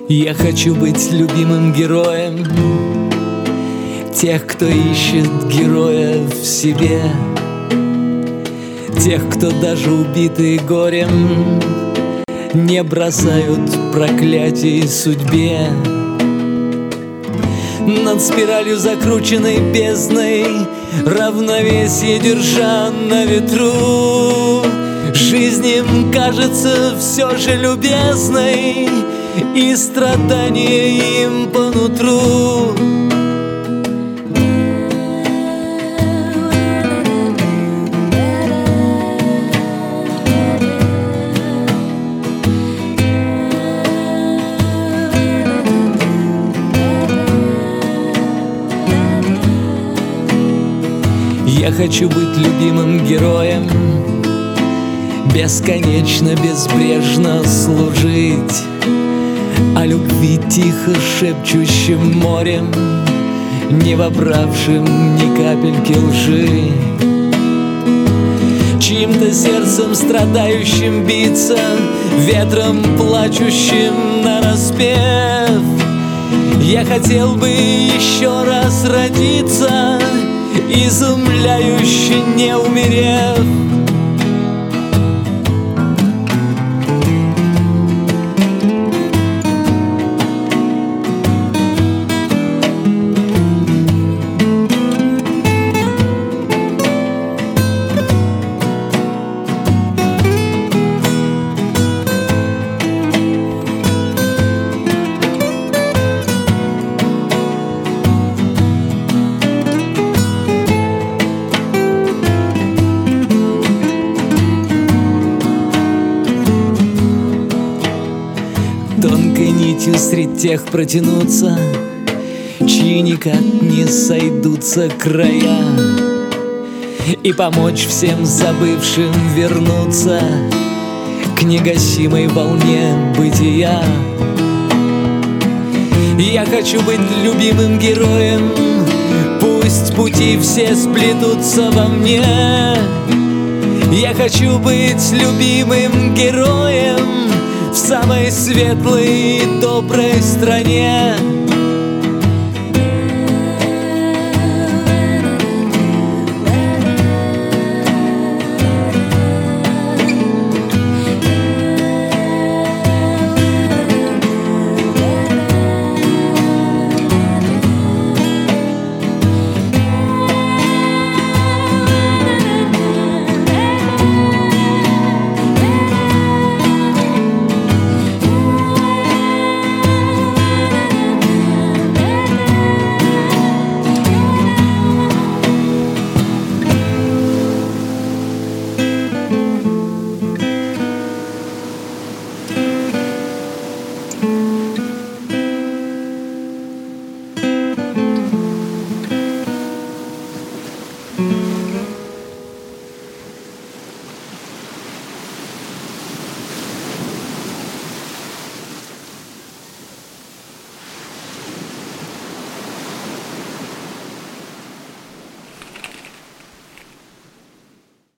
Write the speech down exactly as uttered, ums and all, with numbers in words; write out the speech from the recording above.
Я хочу быть любимым героем тех, кто ищет героя в себе, тех, кто даже убитый горем не бросают проклятий судьбе. Над спиралью закрученной бездной равновесие держа на ветру, жизнь им кажется все же любезной, и страдания им по нутру. Я хочу быть любимым героем, бесконечно, безбрежно служить, о любви тихо шепчущим морем, не вобравшим ни капельки лжи, чьим-то сердцем страдающим биться, ветром плачущим нараспев. Я хотел бы еще раз родиться, изумляюще не умерев. Тонкой нитью средь тех протянуться, чьи никак не сойдутся края, и помочь всем забывшим вернуться к негасимой волне бытия. Я хочу быть любимым героем, пусть пути все сплетутся во мне. Я хочу быть любимым героем в самой светлой и доброй стране.